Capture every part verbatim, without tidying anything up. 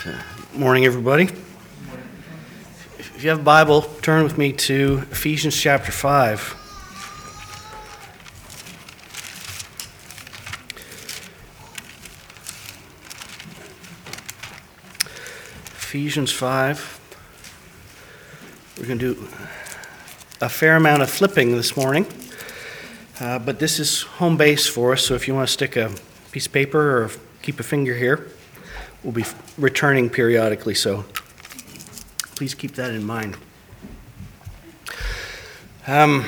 Morning, everybody. If you have a Bible, turn with me to Ephesians chapter five. Ephesians five. We're going to do a fair amount of flipping this morning, uh, but this is home base for us, so if you want to stick a piece of paper or keep a finger here, we'll be returning periodically, so please keep that in mind. Um,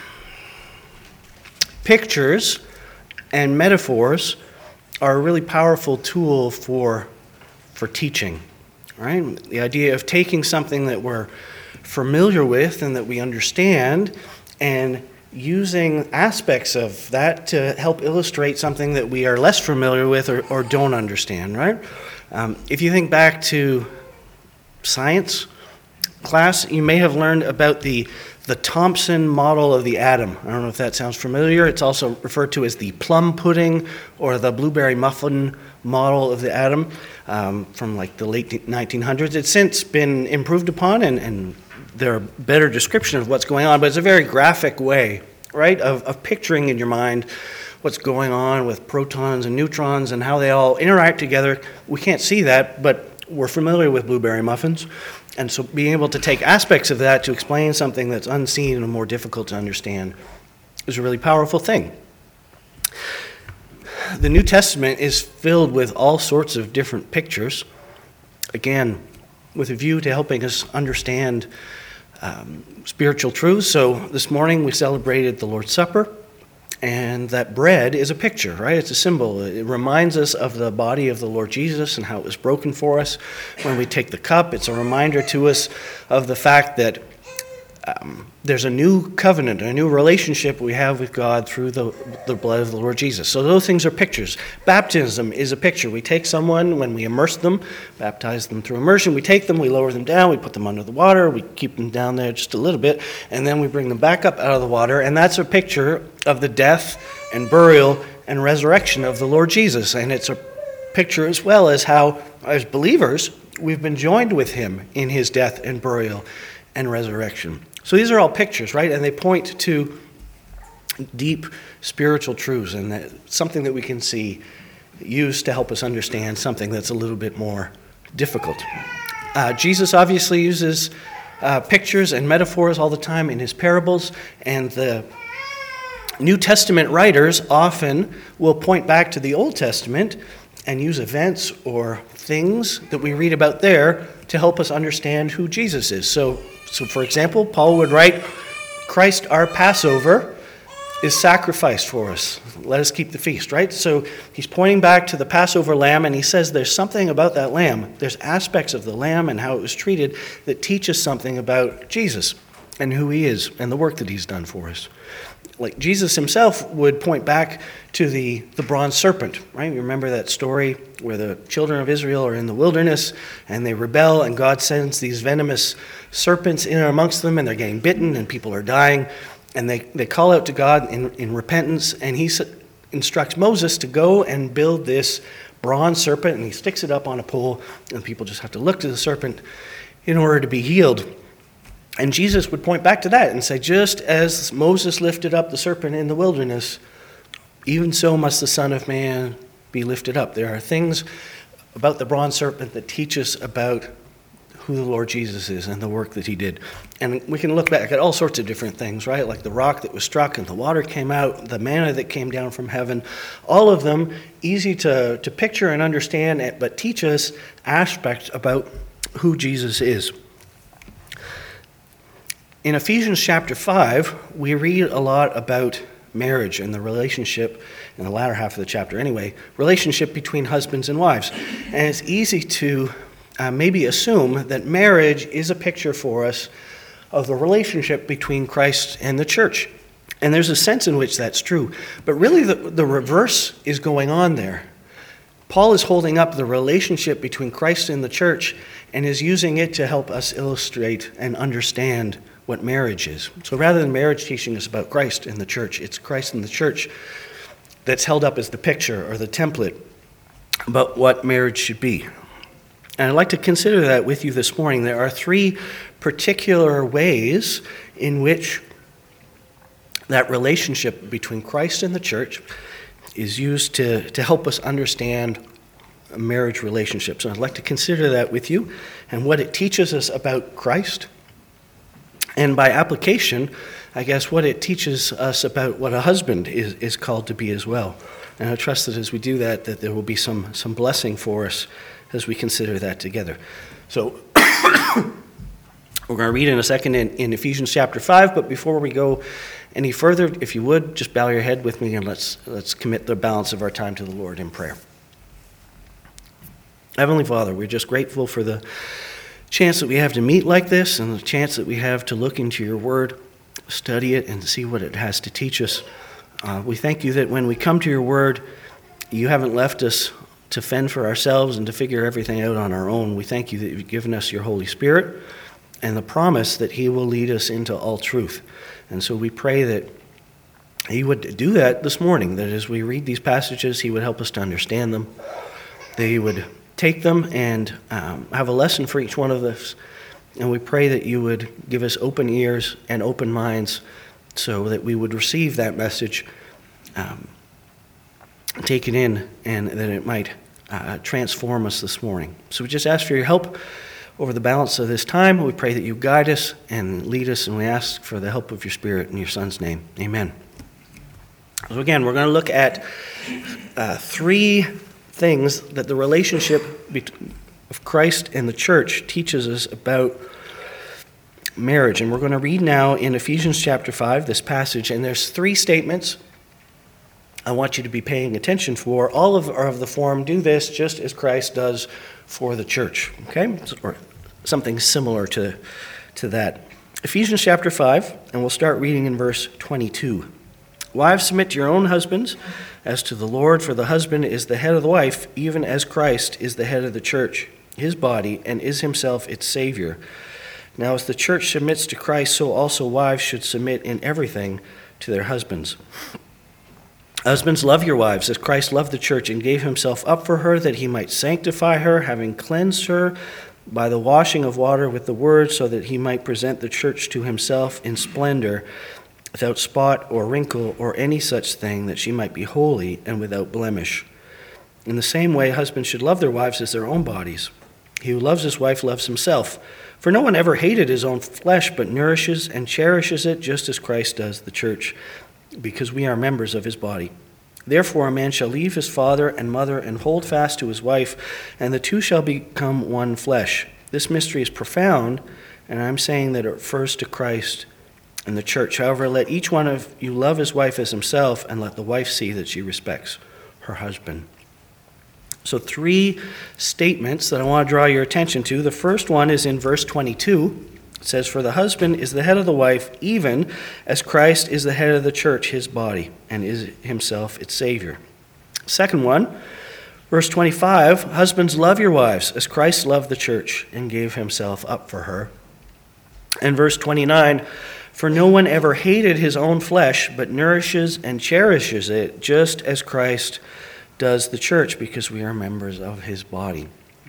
pictures and metaphors are a really powerful tool for, for teaching, right? The idea of taking something that we're familiar with and that we understand and using aspects of that to help illustrate something that we are less familiar with or, or don't understand, right? Um, if you think back to science class, you may have learned about the the Thomson model of the atom. I don't know if that sounds familiar. It's also referred to as the plum pudding or the blueberry muffin model of the atom um, from like the late nineteen hundreds. It's since been improved upon, and, and there are better description of what's going on, but it's a very graphic way, right, of, of picturing in your mind what's going on with protons and neutrons and how they all interact together. We can't see that, but we're familiar with blueberry muffins. And so being able to take aspects of that to explain something that's unseen and more difficult to understand is a really powerful thing. The New Testament is filled with all sorts of different pictures, again, with a view to helping us understand um, spiritual truths. So this morning we celebrated the Lord's Supper. And that bread is a picture, right? It's a symbol. It reminds us of the body of the Lord Jesus and how it was broken for us. When we take the cup, it's a reminder to us of the fact that um, there's a new covenant, a new relationship we have with God through the, the blood of the Lord Jesus. So those things are pictures. Baptism is a picture. We take someone, when we immerse them, baptize them through immersion, we take them, we lower them down, we put them under the water, we keep them down there just a little bit, and then we bring them back up out of the water, and that's a picture of the death and burial and resurrection of the Lord Jesus. And it's a picture as well as how, as believers, we've been joined with him in his death and burial and resurrection. So these are all pictures, right? And they point to deep spiritual truths, and that something that we can see used to help us understand something that's a little bit more difficult. Uh, Jesus obviously uses uh, pictures and metaphors all the time in his parables, and the New Testament writers often will point back to the Old Testament and use events or things that we read about there to help us understand who Jesus is. So, so for example, Paul would write, Christ our Passover is sacrificed for us. Let us keep the feast, right? So he's pointing back to the Passover lamb, and he says there's something about that lamb. There's aspects of the lamb and how it was treated that teach us something about Jesus and who he is and the work that he's done for us. Like Jesus himself would point back to the, the bronze serpent, right? You remember that story where the children of Israel are in the wilderness and they rebel, and God sends these venomous serpents in amongst them, and they're getting bitten and people are dying, and they, they call out to God in, in repentance, and he instructs Moses to go and build this bronze serpent, and he sticks it up on a pole, and people just have to look to the serpent in order to be healed. And Jesus would point back to that and say, just as Moses lifted up the serpent in the wilderness, even so must the Son of Man be lifted up. There are things about the bronze serpent that teach us about who the Lord Jesus is and the work that he did. And we can look back at all sorts of different things, right? Like the rock that was struck and the water came out, the manna that came down from heaven. All of them easy to, to picture and understand, but teach us aspects about who Jesus is. In Ephesians chapter five, we read a lot about marriage and the relationship, in the latter half of the chapter anyway, relationship between husbands and wives. And it's easy to uh, maybe assume that marriage is a picture for us of the relationship between Christ and the church. And there's a sense in which that's true. But really the, the reverse is going on there. Paul is holding up the relationship between Christ and the church and is using it to help us illustrate and understand what marriage is. So rather than marriage teaching us about Christ and the church, it's Christ and the church that's held up as the picture or the template about what marriage should be. And I'd like to consider that with you this morning. There are three particular ways in which that relationship between Christ and the church is used to, to help us understand marriage relationships. And I'd like to consider that with you and what it teaches us about Christ. And by application, I guess what it teaches us about what a husband is, is called to be as well. And I trust that as we do that, that there will be some, some blessing for us as we consider that together. So we're going to read in a second in, in Ephesians chapter five, but before we go any further, if you would, just bow your head with me and let's let's commit the balance of our time to the Lord in prayer. Heavenly Father, we're just grateful for the chance that we have to meet like this and the chance that we have to look into your word, study it, and see what it has to teach us. Uh, we thank you that when we come to your word, you haven't left us to fend for ourselves and to figure everything out on our own. We thank you that you've given us your Holy Spirit and the promise that he will lead us into all truth. And so we pray that he would do that this morning, that as we read these passages, he would help us to understand them, that he would take them and um, have a lesson for each one of us. And we pray that you would give us open ears and open minds so that we would receive that message, um, take it in, and that it might uh, transform us this morning. So we just ask for your help over the balance of this time. We pray that you guide us and lead us, and we ask for the help of your Spirit in your Son's name. Amen. So again, we're going to look at uh, three things that the relationship of Christ and the church teaches us about marriage. And we're going to read now in Ephesians chapter five, this passage, and there's three statements I want you to be paying attention for. All of are of the form, do this just as Christ does for the church. Okay? Or something similar to, to that. Ephesians chapter five, and we'll start reading in verse twenty-two. Wives, submit to your own husbands as to the Lord, for the husband is the head of the wife, even as Christ is the head of the church, his body, and is himself its Savior. Now as the church submits to Christ, so also wives should submit in everything to their husbands. Husbands, love your wives, as Christ loved the church and gave himself up for her, that he might sanctify her, having cleansed her by the washing of water with the word, so that he might present the church to himself in splendor, without spot or wrinkle or any such thing, that she might be holy and without blemish. In the same way, husbands should love their wives as their own bodies. He who loves his wife loves himself. For no one ever hated his own flesh, but nourishes and cherishes it, just as Christ does the church, because we are members of his body. Therefore a man shall leave his father and mother and hold fast to his wife, and the two shall become one flesh. This mystery is profound, and I'm saying that it refers to Christ and the church. However, let each one of you love his wife as himself, and let the wife see that she respects her husband. So three statements that I want to draw your attention to. The first one is in verse twenty-two. It says, for the husband is the head of the wife, even as Christ is the head of the church, his body, and is himself its Savior. Second one, verse twenty-five, husbands, love your wives, as Christ loved the church and gave himself up for her. And verse twenty-nine, for no one ever hated his own flesh, but nourishes and cherishes it, just as Christ does the church, because we are members of his body.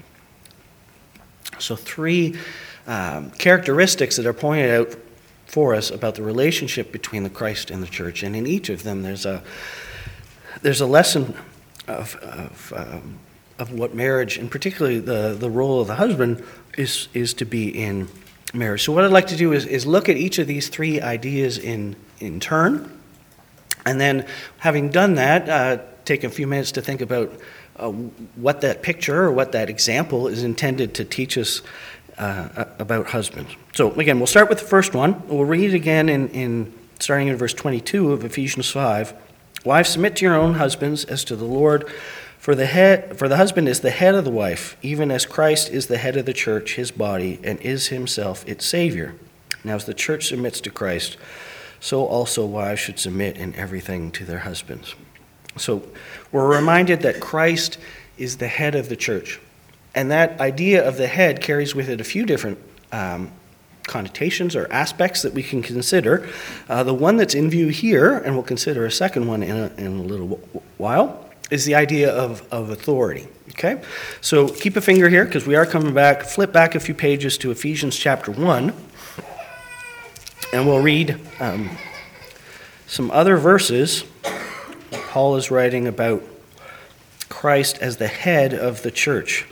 So three um, characteristics that are pointed out for us about the relationship between the Christ and the church, and in each of them there's a there's a lesson of of, um, of what marriage, and particularly the, the role of the husband, is is to be in marriage. So what I'd like to do is, is look at each of these three ideas in, in turn, and then having done that, uh, take a few minutes to think about uh, what that picture or what that example is intended to teach us uh, about husbands. So again, we'll start with the first one. We'll read it again in, in starting in verse twenty-two of Ephesians five. Wives, submit to your own husbands as to the Lord, for the head, for the husband is the head of the wife, even as Christ is the head of the church, his body, and is himself its Savior. Now as the church submits to Christ, so also wives should submit in everything to their husbands. So we're reminded that Christ is the head of the church. And that idea of the head carries with it a few different um, connotations or aspects that we can consider. Uh, the one that's in view here, and we'll consider a second one in a, in a little while, is the idea of, of authority. Okay? So keep a finger here because we are coming back. Flip back a few pages to Ephesians chapter one. And we'll read um, some other verses. Paul is writing about Christ as the head of the church.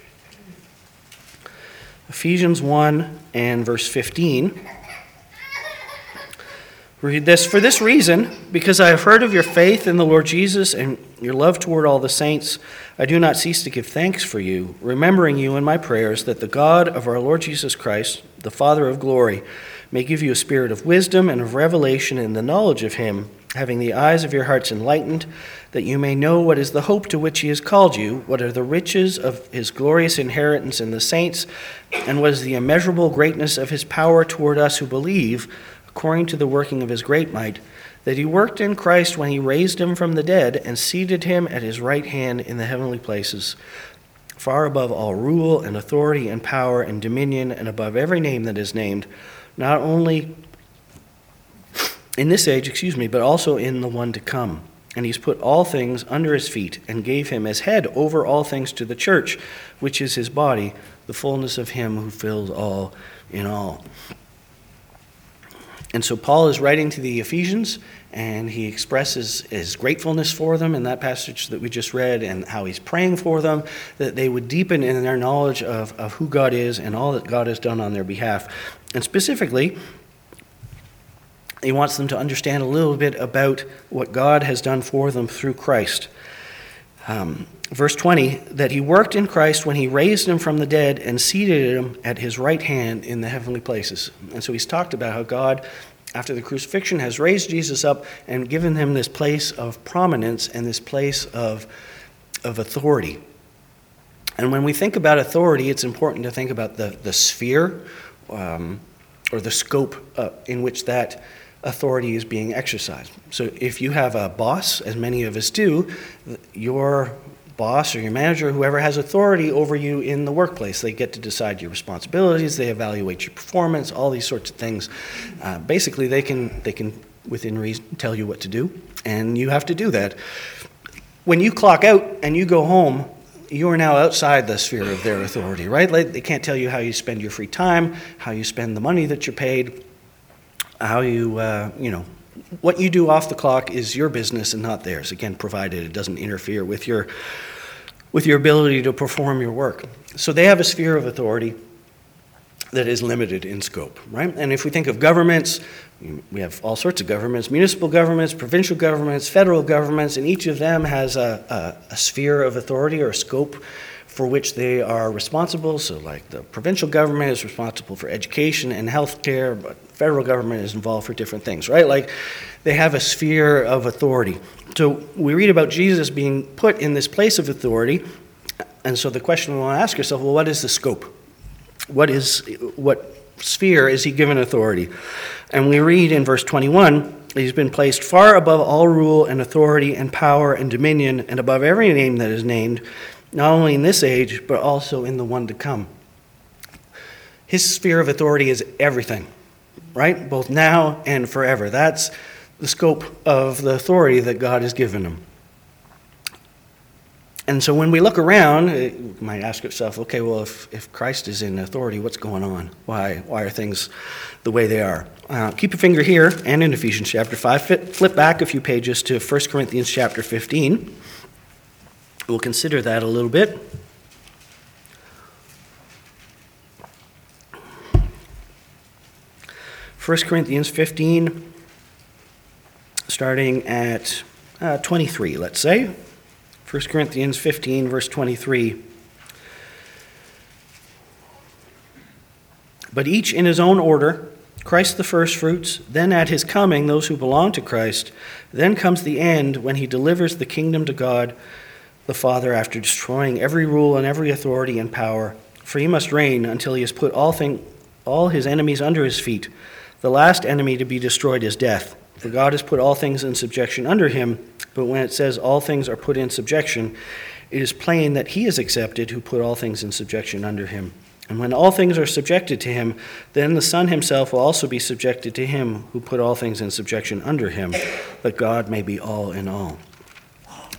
Ephesians one and verse fifteen. Read this. For this reason, because I have heard of your faith in the Lord Jesus and your love toward all the saints, I do not cease to give thanks for you, remembering you in my prayers, that the God of our Lord Jesus Christ, the Father of glory, may give you a spirit of wisdom and of revelation in the knowledge of him, having the eyes of your hearts enlightened, that you may know what is the hope to which he has called you, what are the riches of his glorious inheritance in the saints, and what is the immeasurable greatness of his power toward us who believe, according to the working of his great might, that he worked in Christ when he raised him from the dead and seated him at his right hand in the heavenly places, far above all rule and authority and power and dominion, and above every name that is named, not only in this age, excuse me, but also in the one to come. And he's put all things under his feet and gave him as head over all things to the church, which is his body, the fullness of him who fills all in all. And so Paul is writing to the Ephesians, and he expresses his gratefulness for them in that passage that we just read, and how he's praying for them, that they would deepen in their knowledge of, of who God is and all that God has done on their behalf. And specifically, he wants them to understand a little bit about what God has done for them through Christ. Um, verse twenty, that he worked in Christ when he raised him from the dead and seated him at his right hand in the heavenly places. And so he's talked about how God, after the crucifixion, has raised Jesus up and given him this place of prominence and this place of, of authority. And when we think about authority, it's important to think about the, the sphere um, or the scope uh, in which that authority is being exercised. So if you have a boss, as many of us do, your boss or your manager, whoever has authority over you in the workplace, they get to decide your responsibilities, they evaluate your performance, all these sorts of things. Uh, basically, they can, they can, within reason, tell you what to do, and you have to do that. When you clock out and you go home, you are now outside the sphere of their authority, right? Like, they can't tell you how you spend your free time, how you spend the money that you're paid, how you, uh, you know, what you do off the clock is your business and not theirs. Again, provided it doesn't interfere with your, with your ability to perform your work. So they have a sphere of authority that is limited in scope, right? And if we think of governments, we have all sorts of governments, municipal governments, provincial governments, federal governments, and each of them has a, a, a sphere of authority or a scope for which they are responsible. So like the provincial government is responsible for education and health care, but federal government is involved for different things, right? Like they have a sphere of authority. So we read about Jesus being put in this place of authority, and so the question we want to ask ourselves, well, what is the scope? What is, what sphere is he given authority? And we read in verse twenty-one, he's been placed far above all rule and authority and power and dominion, and above every name that is named, not only in this age, but also in the one to come. His sphere of authority is everything, right? Both now and forever. That's the scope of the authority that God has given him. And so when we look around, you might ask yourself, okay, well, if, if Christ is in authority, what's going on? Why, why are things the way they are? Uh, keep your finger here and in Ephesians chapter five. Flip back a few pages to First Corinthians chapter fifteen. We'll consider that a little bit. First Corinthians fifteen, starting at uh, twenty-three, let's say. First Corinthians fifteen, verse twenty-three. But each in his own order, Christ the firstfruits, then at his coming those who belong to Christ, then comes the end when he delivers the kingdom to God the Father after destroying every rule and every authority and power. For he must reign until he has put all, thing, all his enemies under his feet. The last enemy to be destroyed is death. For God has put all things in subjection under him, but when it says all things are put in subjection, it is plain that he is accepted who put all things in subjection under him. And when all things are subjected to him, then the Son himself will also be subjected to him who put all things in subjection under him, that God may be all in all.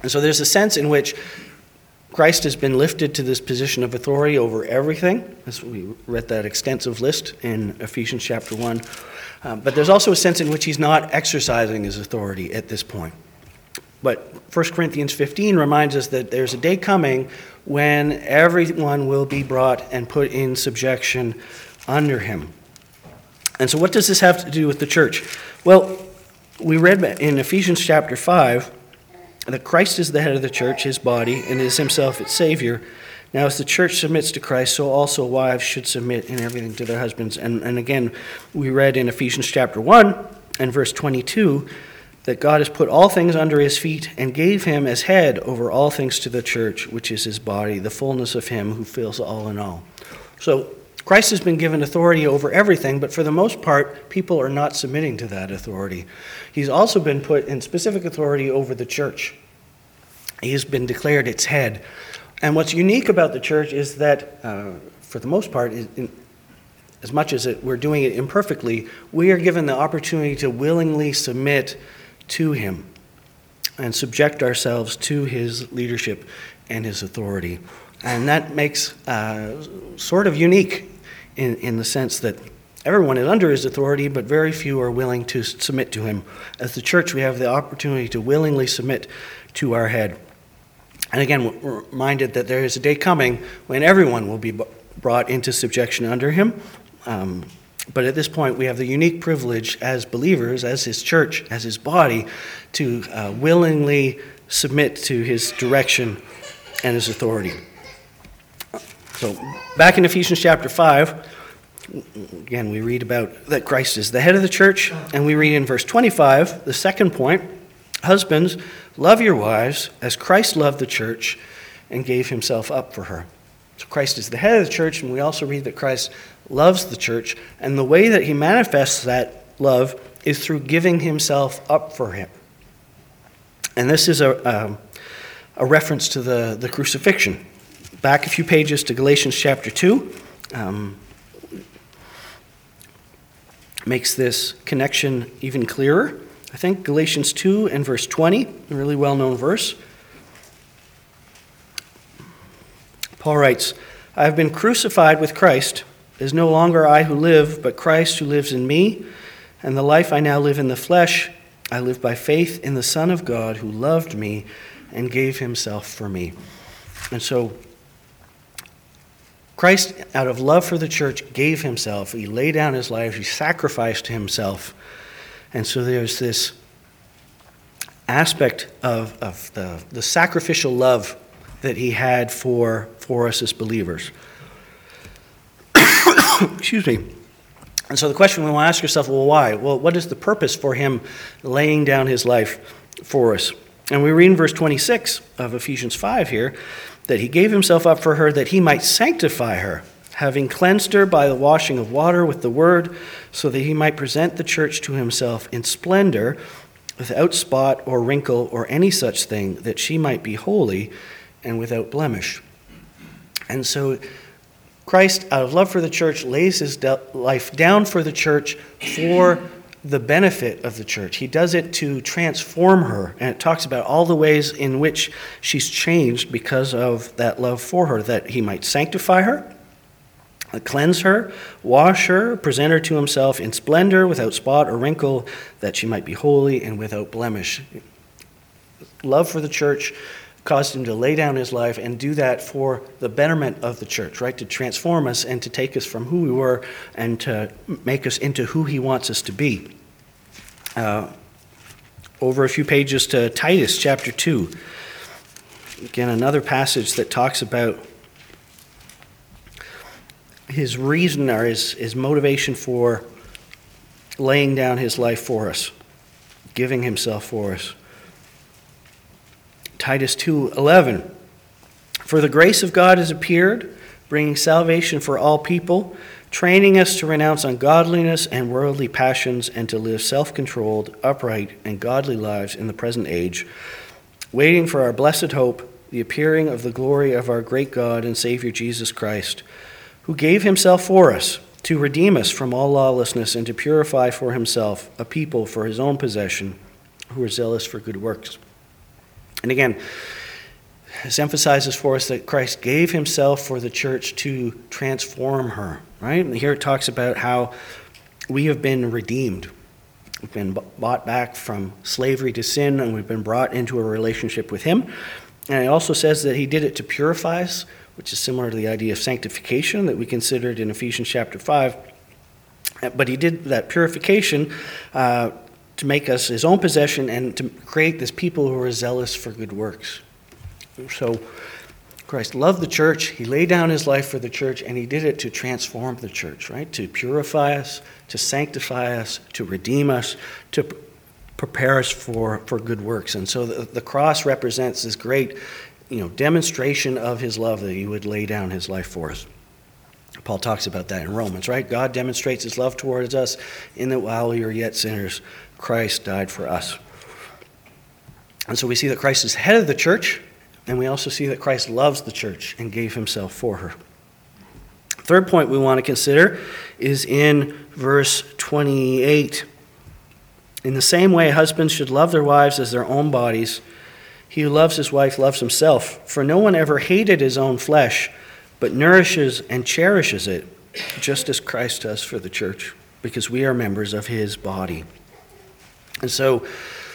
And so there's a sense in which Christ has been lifted to this position of authority over everything, as we read that extensive list in Ephesians chapter one. Um, but there's also a sense in which he's not exercising his authority at this point. But First Corinthians fifteen reminds us that there's a day coming when everyone will be brought and put in subjection under him. And so what does this have to do with the church? Well, we read in Ephesians chapter five that Christ is the head of the church, his body, and is himself its Savior. Now, as the church submits to Christ, so also wives should submit in everything to their husbands. And, and again, we read in Ephesians chapter one and verse twenty-two that God has put all things under his feet and gave him as head over all things to the church, which is his body, the fullness of him who fills all in all. So Christ has been given authority over everything, but for the most part, people are not submitting to that authority. He's also been put in specific authority over the church. He has been declared its head. And what's unique about the church is that, uh, for the most part, in, as much as it, we're doing it imperfectly, we are given the opportunity to willingly submit to him and subject ourselves to his leadership and his authority. And that makes uh, sort of unique in, in the sense that everyone is under his authority, but very few are willing to submit to him. As the church, we have the opportunity to willingly submit to our head. And again, we're reminded that there is a day coming when everyone will be brought into subjection under him. Um, but at this point, we have the unique privilege as believers, as his church, as his body, to uh, willingly submit to his direction and his authority. So back in Ephesians chapter five, again, we read about that Christ is the head of the church, and we read in verse twenty-five, the second point, husbands, love your wives as Christ loved the church and gave himself up for her. So Christ is the head of the church, and we also read that Christ loves the church, and the way that he manifests that love is through giving himself up for him. And this is a, um, a reference to the, the crucifixion. Back a few pages to Galatians chapter two. Um, makes this connection even clearer. I think Galatians two and verse twenty, a really well-known verse. Paul writes, I have been crucified with Christ. It is no longer I who live, but Christ who lives in me. And the life I now live in the flesh, I live by faith in the Son of God who loved me and gave himself for me. And so Christ, out of love for the church, gave himself. He laid down his life. He sacrificed himself. And so there's this aspect of, of the, the sacrificial love that he had for, for us as believers. Excuse me. And so the question we want to ask yourself, well, why? Well, what is the purpose for him laying down his life for us? And we read in verse twenty-six of Ephesians five here, that he gave himself up for her that he might sanctify her, having cleansed her by the washing of water with the word, so that he might present the church to himself in splendor, without spot or wrinkle or any such thing, that she might be holy and without blemish. And so Christ, out of love for the church, lays his de- life down for the church for the benefit of the church. He does it to transform her, and it talks about all the ways in which she's changed because of that love for her, that he might sanctify her, cleanse her, wash her, present her to himself in splendor, without spot or wrinkle, that she might be holy and without blemish. Love for the church caused him to lay down his life and do that for the betterment of the church, right? To transform us and to take us from who we were and to make us into who he wants us to be. Uh, over a few pages to Titus chapter two. Again, another passage that talks about his reason or his, his motivation for laying down his life for us, giving himself for us. Titus two eleven, for the grace of God has appeared, bringing salvation for all people, training us to renounce ungodliness and worldly passions and to live self-controlled, upright, and godly lives in the present age, waiting for our blessed hope, the appearing of the glory of our great God and Savior Jesus Christ, who gave himself for us to redeem us from all lawlessness and to purify for himself a people for his own possession who are zealous for good works. And again, this emphasizes for us that Christ gave himself for the church to transform her, right? And here it talks about how we have been redeemed. We've been bought back from slavery to sin, and we've been brought into a relationship with him. And it also says that he did it to purify us, which is similar to the idea of sanctification that we considered in Ephesians chapter five. But he did that purification uh, to make us his own possession and to create this people who are zealous for good works. So Christ loved the church, he laid down his life for the church, and he did it to transform the church, right? To purify us, to sanctify us, to redeem us, to p- prepare us for, for good works. And so the, the cross represents this great, you know, demonstration of his love, that he would lay down his life for us. Paul talks about that in Romans, right? God demonstrates his love towards us in that while we were yet sinners, Christ died for us. And so we see that Christ is head of the church, and we also see that Christ loves the church and gave himself for her. Third point we want to consider is in verse twenty-eight. In the same way, husbands should love their wives as their own bodies. He who loves his wife loves himself. For no one ever hated his own flesh, but nourishes and cherishes it, just as Christ does for the church, because we are members of his body. And so,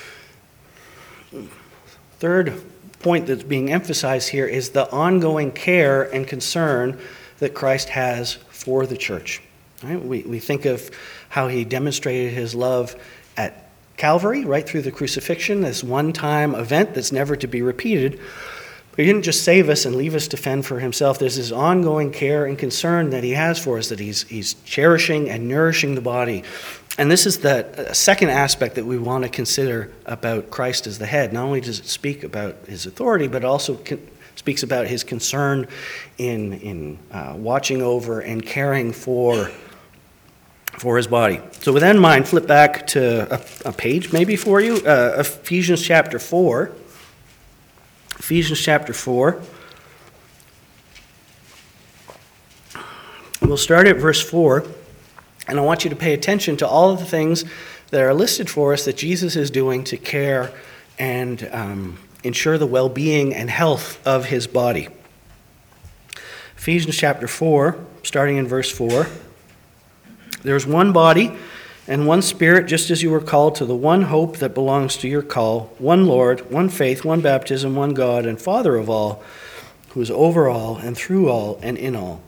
third point that's being emphasized here is the ongoing care and concern that Christ has for the church. Right? We, we think of how he demonstrated his love at Calvary, right through the crucifixion, this one-time event that's never to be repeated. But he didn't just save us and leave us to fend for himself. There's this ongoing care and concern that he has for us, that he's, he's cherishing and nourishing the body. And this is the second aspect that we want to consider about Christ as the head. Not only does it speak about his authority, but also con- speaks about his concern in, in uh, watching over and caring for, for his body. So with that in mind, flip back to a, a page maybe for you, uh, Ephesians chapter four. Ephesians chapter four. We'll start at verse four. And I want you to pay attention to all of the things that are listed for us that Jesus is doing to care and um, ensure the well-being and health of his body. Ephesians chapter four, starting in verse four. There's one body and one Spirit, just as you were called to the one hope that belongs to your call, one Lord, one faith, one baptism, one God and Father of all, who is over all and through all and in all.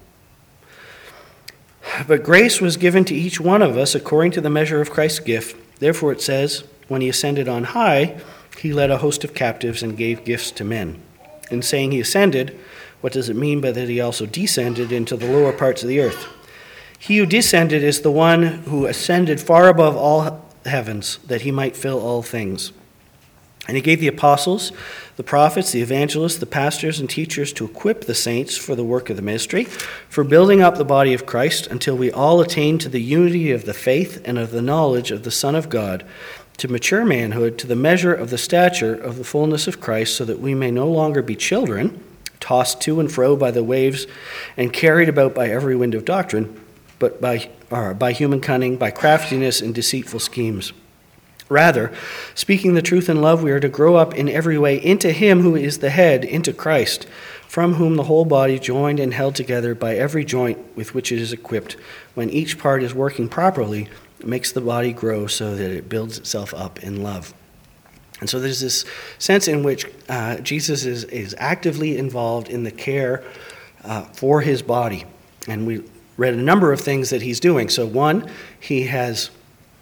But grace was given to each one of us according to the measure of Christ's gift. Therefore it says, when he ascended on high, he led a host of captives and gave gifts to men. In saying he ascended, what does it mean by that he also descended into the lower parts of the earth? He who descended is the one who ascended far above all heavens, that he might fill all things. And he gave the apostles, the prophets, the evangelists, the pastors, and teachers to equip the saints for the work of the ministry, for building up the body of Christ, until we all attain to the unity of the faith and of the knowledge of the Son of God, to mature manhood, to the measure of the stature of the fullness of Christ, so that we may no longer be children, tossed to and fro by the waves and carried about by every wind of doctrine, but by, or by human cunning, by craftiness and deceitful schemes. Rather, speaking the truth in love, we are to grow up in every way into him who is the head, into Christ, from whom the whole body, joined and held together by every joint with which it is equipped, when each part is working properly, makes the body grow so that it builds itself up in love. And so there's this sense in which uh, Jesus is, is actively involved in the care uh, for his body. And we read a number of things that he's doing. So one, he has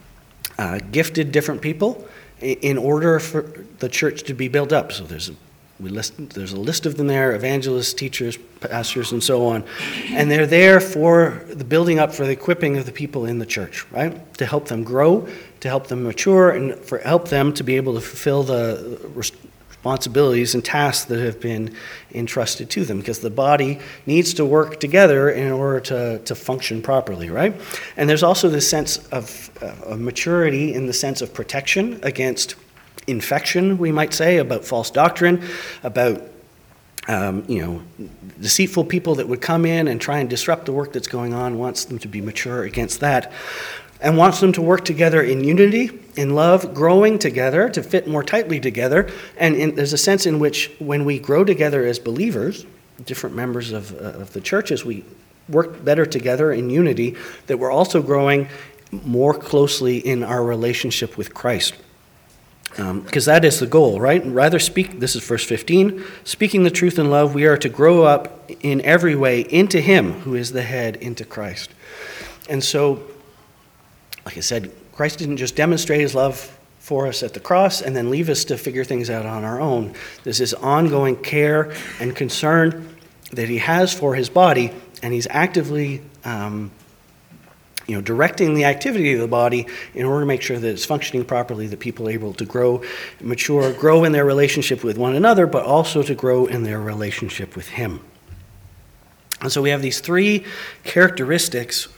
Uh, gifted different people in order for the church to be built up. So there's a, we list, there's a list of them there, evangelists, teachers, pastors, and so on. And they're there for the building up, for the equipping of the people in the church, right? To help them grow, to help them mature, and for help them to be able to fulfill the responsibilities and tasks that have been entrusted to them, because the body needs to work together in order to, to function properly, right? And there's also this sense of, uh, of maturity in the sense of protection against infection, we might say, about false doctrine, about um, you know, deceitful people that would come in and try and disrupt the work that's going on, wants them to be mature against that. and wants them to work together in unity, in love, growing together to fit more tightly together. And in, there's a sense in which when we grow together as believers, different members of, uh, of the church, as we work better together in unity, that we're also growing more closely in our relationship with Christ. Because um, that is the goal, right? Rather speak, this is verse fifteen, speaking the truth in love, we are to grow up in every way into him who is the head, into Christ. And so, like I said, Christ didn't just demonstrate his love for us at the cross and then leave us to figure things out on our own. There's this ongoing care and concern that he has for his body, and he's actively um, you know, directing the activity of the body in order to make sure that it's functioning properly, that people are able to grow, mature, grow in their relationship with one another, but also to grow in their relationship with him. And so we have these three characteristics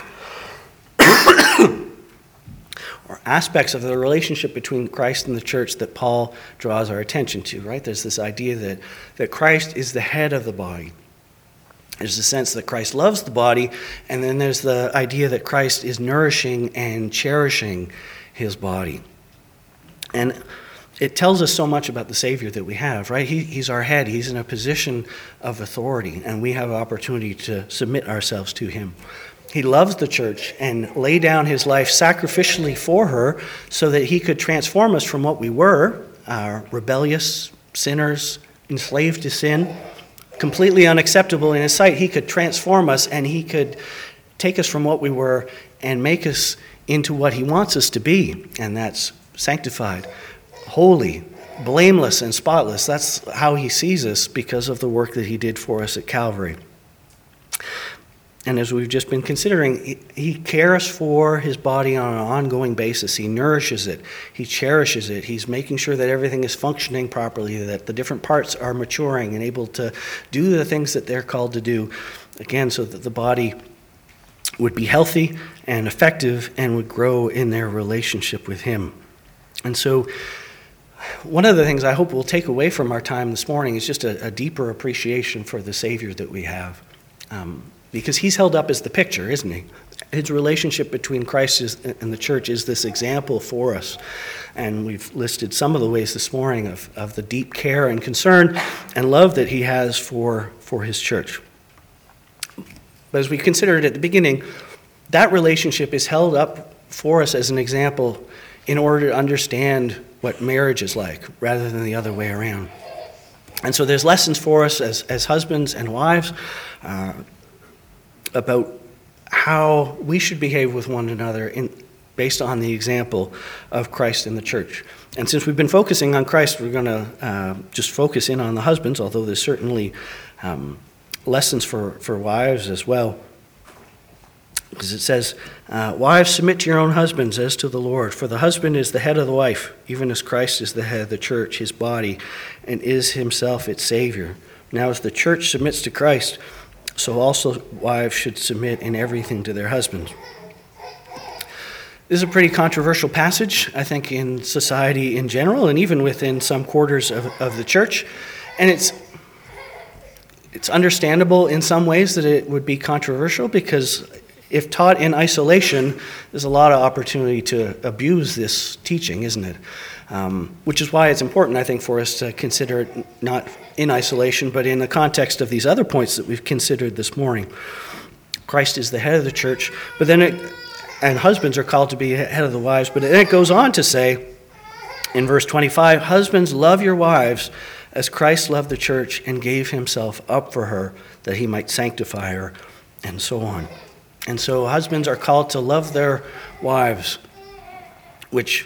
or aspects of the relationship between Christ and the church that Paul draws our attention to, right? There's this idea that, that Christ is the head of the body. There's the sense that Christ loves the body, and then there's the idea that Christ is nourishing and cherishing his body. And it tells us so much about the Savior that we have, right? He, he's our head. He's in a position of authority, and we have an opportunity to submit ourselves to him. He loves the church and laid down his life sacrificially for her so that he could transform us from what we were, uh, rebellious sinners, enslaved to sin, completely unacceptable in his sight. He could transform us, and he could take us from what we were and make us into what he wants us to be, and that's sanctified, holy, blameless, and spotless. That's how he sees us because of the work that he did for us at Calvary. And as we've just been considering, he cares for his body on an ongoing basis. He nourishes it. He cherishes it. He's making sure that everything is functioning properly, that the different parts are maturing and able to do the things that they're called to do, again, so that the body would be healthy and effective and would grow in their relationship with him. And so one of the things I hope we'll take away from our time this morning is just a, a deeper appreciation for the Savior that we have. Um, Because he's held up as the picture, isn't he? His relationship between Christ and the church is this example for us. And we've listed some of the ways this morning of, of the deep care and concern and love that he has for, for his church. But as we considered at the beginning, that relationship is held up for us as an example in order to understand what marriage is like, rather than the other way around. And so there's lessons for us as, as husbands and wives, uh, about how we should behave with one another in, based on the example of Christ and the church. And since we've been focusing on Christ, we're going to uh, just focus in on the husbands, although there's certainly um, lessons for, for wives as well. Because it says, uh, wives, submit to your own husbands as to the Lord, for the husband is the head of the wife, even as Christ is the head of the church, his body, and is himself its Savior. Now as the church submits to Christ, so also wives should submit in everything to their husbands. This is a pretty controversial passage, I think, in society in general, and even within some quarters of, of the church. And it's it's understandable in some ways that it would be controversial, because if taught in isolation, there's a lot of opportunity to abuse this teaching, isn't it? Um, which is why it's important, I think, for us to consider it not in isolation, but in the context of these other points that we've considered this morning. Christ is the head of the church, but then it, and husbands are called to be head of the wives, but then it goes on to say in verse twenty-five, husbands, love your wives as Christ loved the church and gave himself up for her, that he might sanctify her, and so on. And so husbands are called to love their wives, which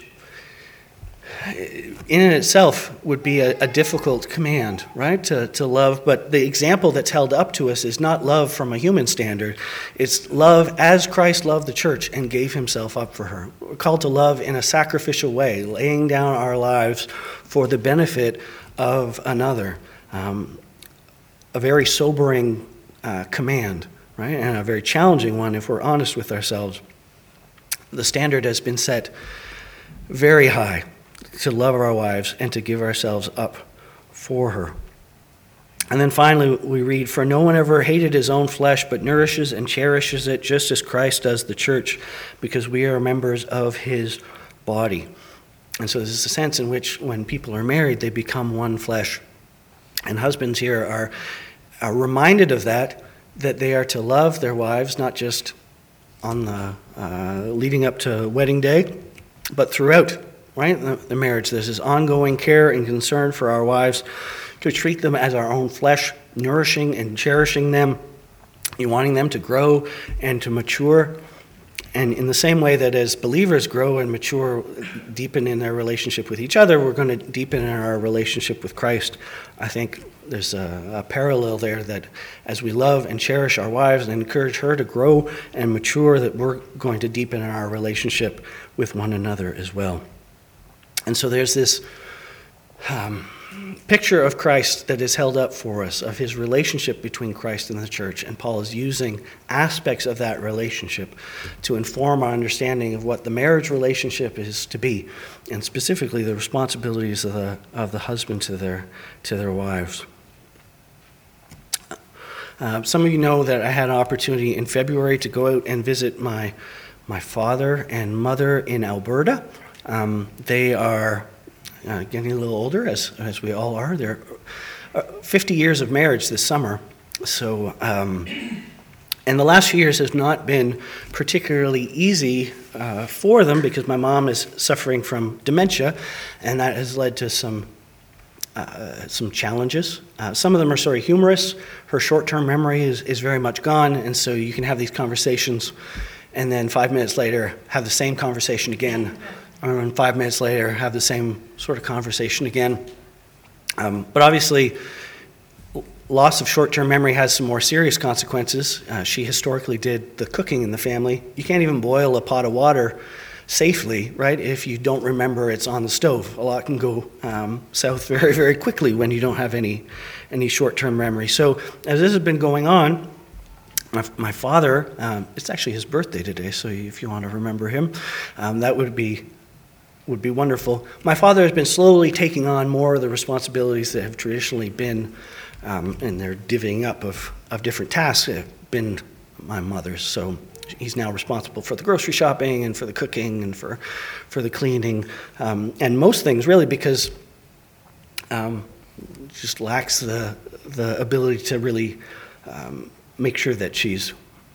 in and itself would be a, a difficult command, right, to, to love. But the example that's held up to us is not love from a human standard. It's love as Christ loved the church and gave himself up for her. We're called to love in a sacrificial way, laying down our lives for the benefit of another. Um, a very sobering uh, command, right, and a very challenging one if we're honest with ourselves. The standard has been set very high to love our wives and to give ourselves up for her. And then finally we read, "For no one ever hated his own flesh, but nourishes and cherishes it, just as Christ does the church, because we are members of his body." And so there's a sense in which when people are married, they become one flesh. And husbands here are, are reminded of that, that they are to love their wives, not just on the uh, leading up to wedding day, but throughout, right, the, the marriage. There's this ongoing care and concern for our wives, to treat them as our own flesh, nourishing and cherishing them, you wanting them to grow and to mature. And in the same way that as believers grow and mature, deepen in their relationship with each other, we're going to deepen in our relationship with Christ. I think there's a, a parallel there, that as we love and cherish our wives and encourage her to grow and mature, that we're going to deepen in our relationship with one another as well. And so there's this um, picture of Christ that is held up for us, of his relationship between Christ and the church, and Paul is using aspects of that relationship to inform our understanding of what the marriage relationship is to be, and specifically the responsibilities of the of the husband to their to their wives. Uh, some of you know that I had an opportunity in February to go out and visit my my father and mother in Alberta. Um, they are Uh, getting a little older, as as we all are. They're uh, fifty years of marriage this summer. So, um, and the last few years has not been particularly easy uh, for them, because my mom is suffering from dementia, and that has led to some uh, some challenges. Uh, some of them are sort of humorous. Her short-term memory is, is very much gone, and so you can have these conversations, and then five minutes later have the same conversation again. And five minutes later, have the same sort of conversation again. Um, but obviously, loss of short-term memory has some more serious consequences. Uh, she historically did the cooking in the family. You can't even boil a pot of water safely, right, if you don't remember it's on the stove. A lot can go um, south very, very quickly when you don't have any, any short-term memory. So as this has been going on, My, my father, um, it's actually his birthday today, so if you want to remember him, um, that would be would be wonderful. My father has been slowly taking on more of the responsibilities that have traditionally been, um, and they're divvying up of, of different tasks, have been my mother's. So he's now responsible for the grocery shopping and for the cooking and for, for the cleaning, um, and most things really, because um, just lacks the the ability to really um, make sure that she's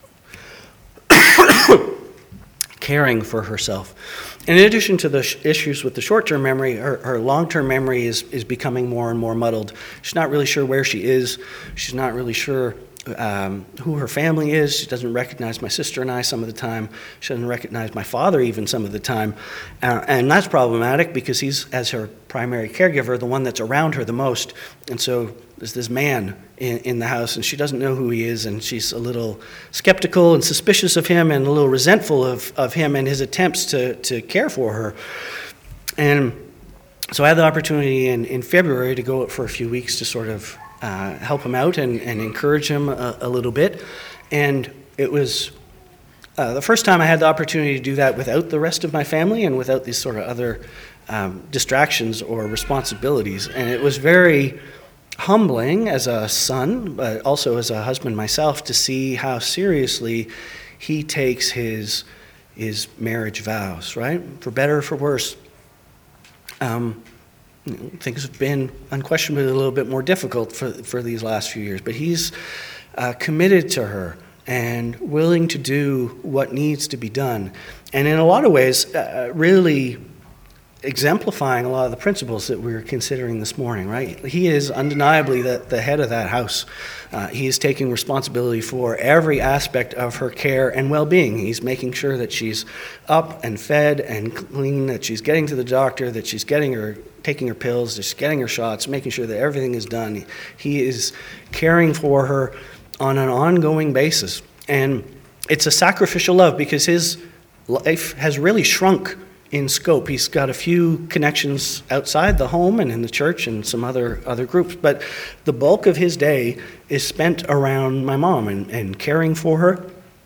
caring for herself. In addition to the sh- issues with the short-term memory, her, her long-term memory is, is becoming more and more muddled. She's not really sure where she is. She's not really sure um, who her family is. She doesn't recognize my sister and I some of the time. She doesn't recognize my father even some of the time. Uh, and that's problematic, because he's, as her primary caregiver, the one that's around her the most. And so there's this man in, in the house, and she doesn't know who he is, and she's a little skeptical and suspicious of him, and a little resentful of, of him and his attempts to, to care for her. And so I had the opportunity in, in February to go out for a few weeks to sort of uh, help him out and, and encourage him a, a little bit. And it was uh, the first time I had the opportunity to do that without the rest of my family and without these sort of other um, distractions or responsibilities. And it was very humbling as a son, but also as a husband myself, to see how seriously he takes his his marriage vows, right? For better or for worse. Um, you know, things have been unquestionably a little bit more difficult for, for these last few years, but he's uh, committed to her and willing to do what needs to be done. And in a lot of ways, uh, really exemplifying a lot of the principles that we were considering this morning, right? He is undeniably the, the head of that house. Uh, he is taking responsibility for every aspect of her care and well-being. He's making sure that she's up and fed and clean, that she's getting to the doctor, that she's getting her, taking her pills, that she's getting her shots, making sure that everything is done. He is caring for her on an ongoing basis. And it's a sacrificial love, because his life has really shrunk in scope. He's got a few connections outside the home and in the church and some other other groups, but the bulk of his day is spent around my mom and, and caring for her,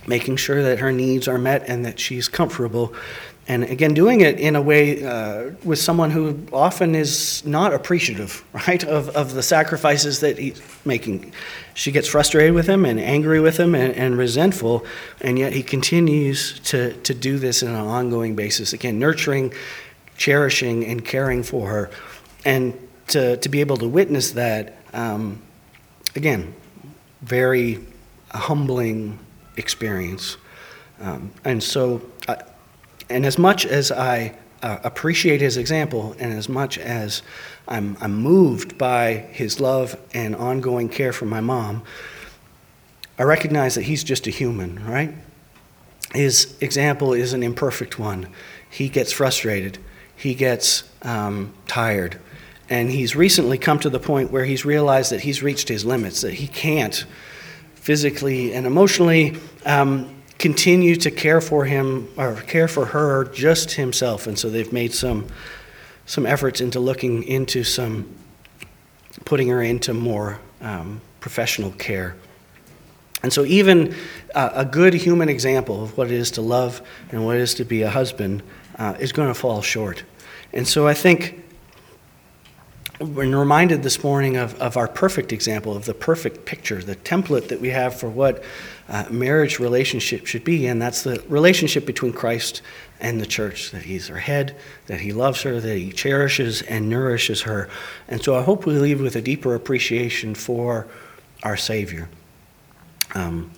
making sure that her needs are met and that she's comfortable. And again, doing it in a way uh, with someone who often is not appreciative, right, of, of the sacrifices that he's making. She gets frustrated with him and angry with him and, and resentful, and yet he continues to, to do this on an ongoing basis. Again, nurturing, cherishing, and caring for her. And to, to be able to witness that, um, again, very humbling experience. Um, and so... I, And as much as I uh, appreciate his example, and as much as I'm, I'm moved by his love and ongoing care for my mom, I recognize that he's just a human, right? His example is an imperfect one. He gets frustrated. He gets um, tired. And he's recently come to the point where he's realized that he's reached his limits, that he can't physically and emotionally um, continue to care for him or care for her just himself. And so they've made some some efforts into looking into some, putting her into more um, professional care. And so even uh, a good human example of what it is to love and what it is to be a husband uh, is going to fall short. And so I think we're reminded this morning of, of our perfect example, of the perfect picture, the template that we have for what uh, marriage relationship should be, and that's the relationship between Christ and the church, that he's her head, that he loves her, that he cherishes and nourishes her. And so I hope we leave with a deeper appreciation for our Savior. Um,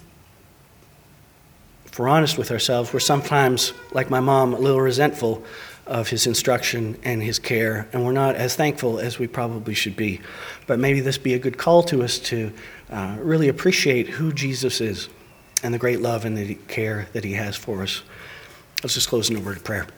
if we're honest with ourselves, we're sometimes, like my mom, a little resentful of his instruction and his care, and we're not as thankful as we probably should be. But maybe this be a good call to us to uh, really appreciate who Jesus is and the great love and the care that he has for us. Let's just close in a word of prayer.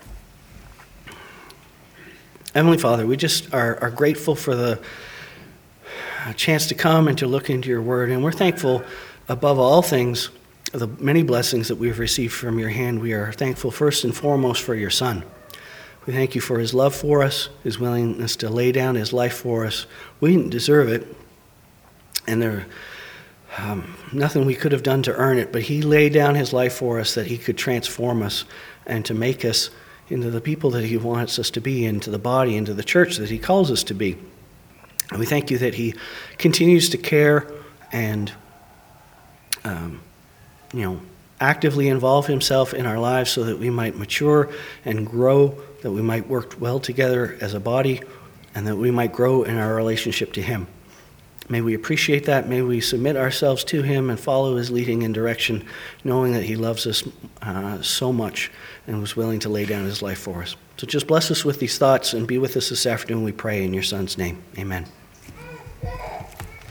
Heavenly Father, we just are, are grateful for the chance to come and to look into your word, and we're thankful above all things the many blessings that we've received from your hand. We are thankful first and foremost for your Son. We thank you for his love for us, his willingness to lay down his life for us. We didn't deserve it, and there um, nothing we could have done to earn it, but he laid down his life for us that he could transform us and to make us into the people that he wants us to be, into the body, into the church that he calls us to be. And we thank you that he continues to care and um, you know, actively involve himself in our lives so that we might mature and grow, that we might work well together as a body, and that we might grow in our relationship to him. May we appreciate that. May we submit ourselves to him and follow his leading and direction, knowing that he loves us uh, so much and was willing to lay down his life for us. So just bless us with these thoughts and be with us this afternoon, we pray in your Son's name. Amen.